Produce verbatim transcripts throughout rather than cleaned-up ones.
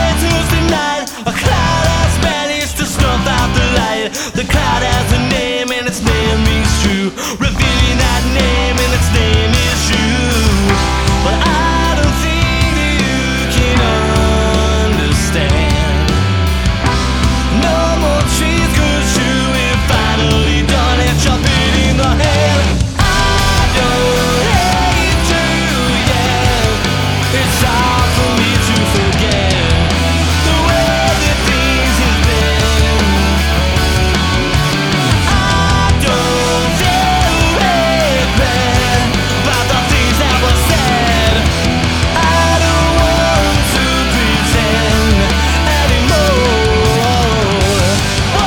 day Tuesday night, a cloud has managed to snuff out the light. The cloud has a name and its name means true, revealing that name and its name is you. But I don't think that you can understand. No more trees, 'cause you have finally done it. You're beating the hand. I don't hate you, yeah. It's hard for me to forget the way that things have been. I don't feel regret about the things that were said. I don't want to pretend anymore. Whoa,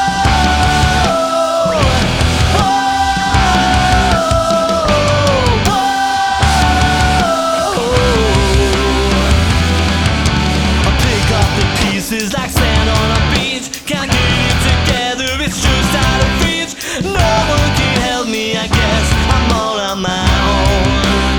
whoa, whoa. I pick up the pieces like sand on a beach. Can't get it together, it's just out of reach. No one can help me, I guess I'm all on my own.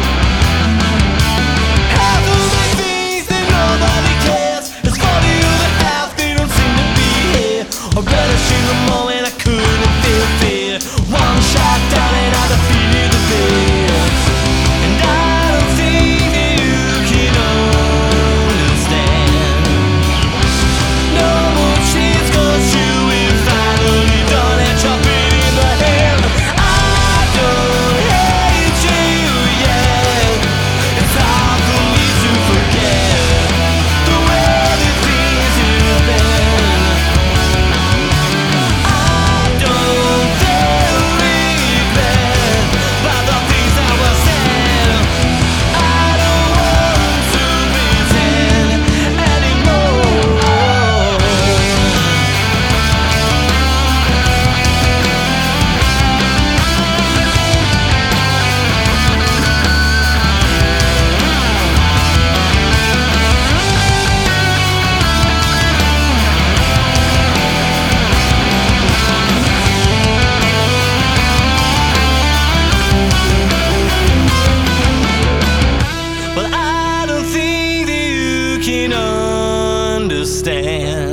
Half of the things that nobody cares, it's funny who the half they don't seem to be here. I relish in the moment, I couldn't feel fear. One shot down and I defeated the fear. And I don't think that you can understand. No more cheats, 'cause you have finally done it. You're beating the hand. I don't hate you, yeah. It's hard for me to forget the way that things have been. I don't feel regret about the things that were said. I don't want to pretend anymore. But I don't think that you can understand.